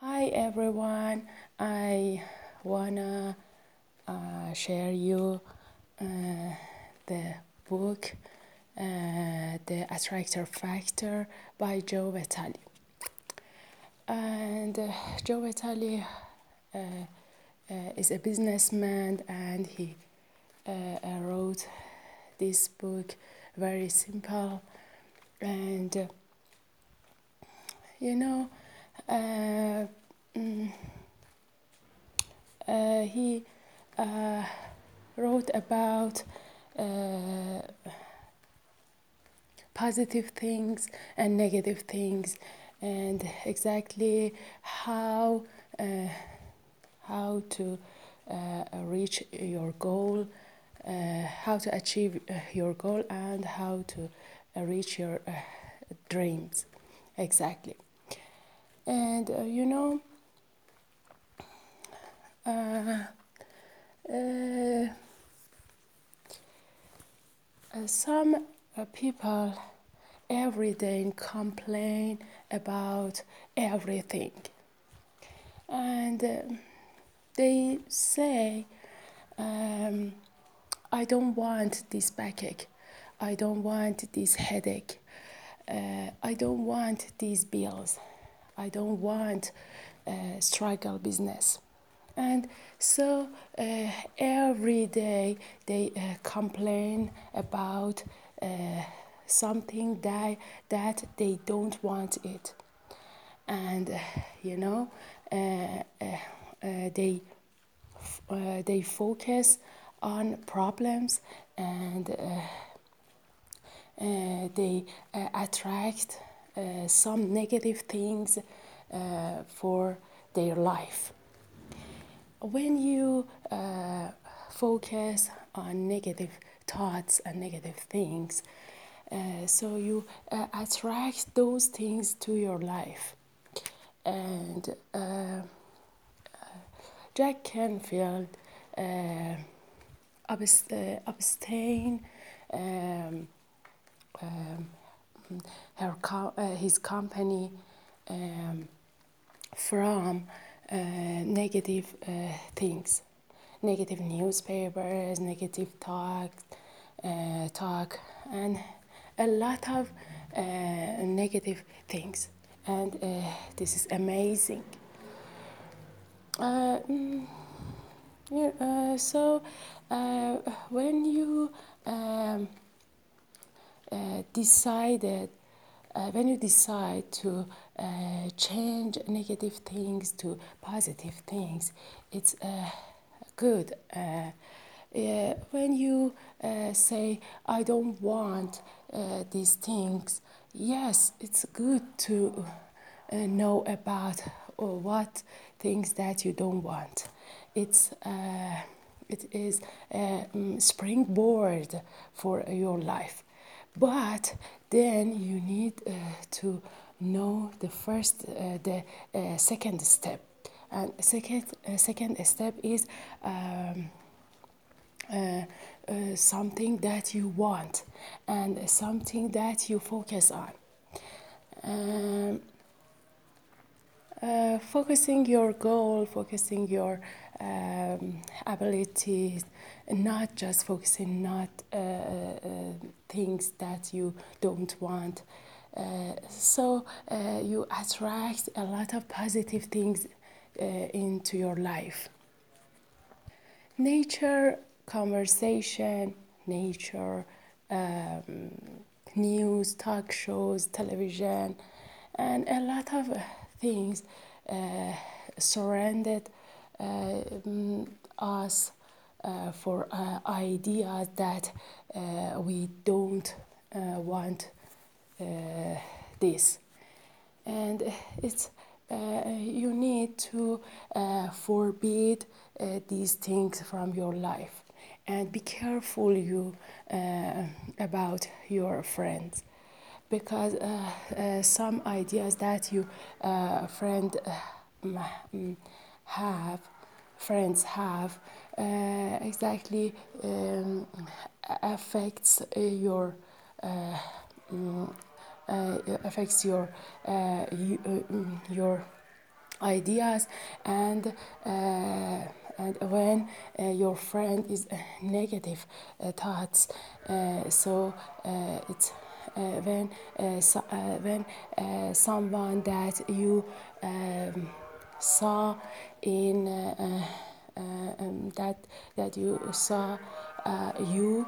Hi everyone. I wanna share you uh, the book The Attractor Factor by Joe Vitale. And Joe Vitale is a businessman, and he wrote this book very simple. And you know, uh, mm, he wrote about uh, positive things and negative things, and exactly how uh, to reach your goal, how to achieve your goal, and how to reach your dreams. Exactly. And uh, uh, some people every day complain about everything, and they say, um, I don't want this backache, I don't want this headache, I don't want these bills, I don't want struggle business. And so every day they complain about something that they don't want it. And you know, uh, uh, they they focus on problems, and they attract some negative things for their life. When you focus on negative thoughts and negative things, so you attract those things to your life. And Jack Canfield uh, abstain um, um, his company um, from negative things, negative newspapers, negative talk, and a lot of negative things. And this is amazing. Uh, mm, yeah, so when you um, decided when you decide to change negative things to positive things, it's good. When you say, I don't want these things, yes, it's good to know about what things that you don't want. It is a springboard for your life. But then you need to know the second step. And second step is something that you want and something that you focus on. Um, Focusing your goal, focusing your abilities, not just focusing not things that you don't want. So you attract a lot of positive things into your life. Nature conversation, nature news, talk shows, television, and a lot of things surrounded us for ideas that we don't want uh, this. And it's you need to forbid these things from your life, and be careful you about your friends, because some ideas that you friend have friends have exactly affects your affects your ideas, and when your friend is negative thoughts, so it's when someone that you saw in that you saw you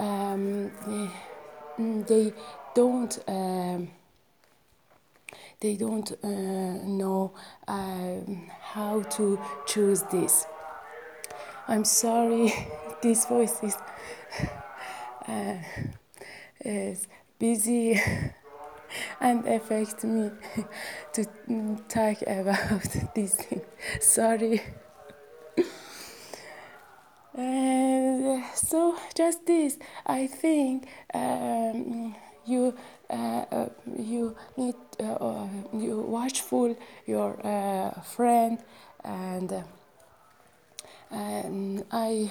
they don't know how to choose this. I'm sorry, this voice is busy and affect me to talk about these things. Sorry. So just this, I think you you need you watchful your friend, and I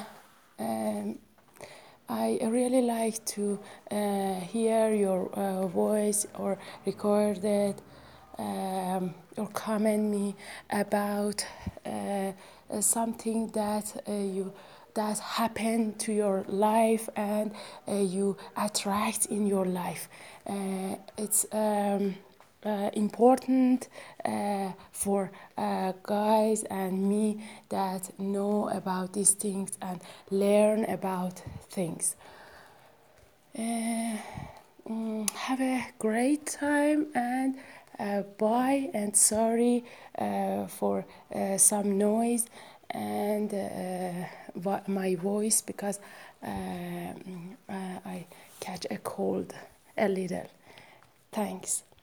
I really like to hear your voice or record it, or comment me about something that you that happened to your life, and you attract in your life. It's important for guys and me that know about these things and learn about things. Have a great time, and bye, and sorry for some noise and my voice, because I catch a cold a little. Thanks.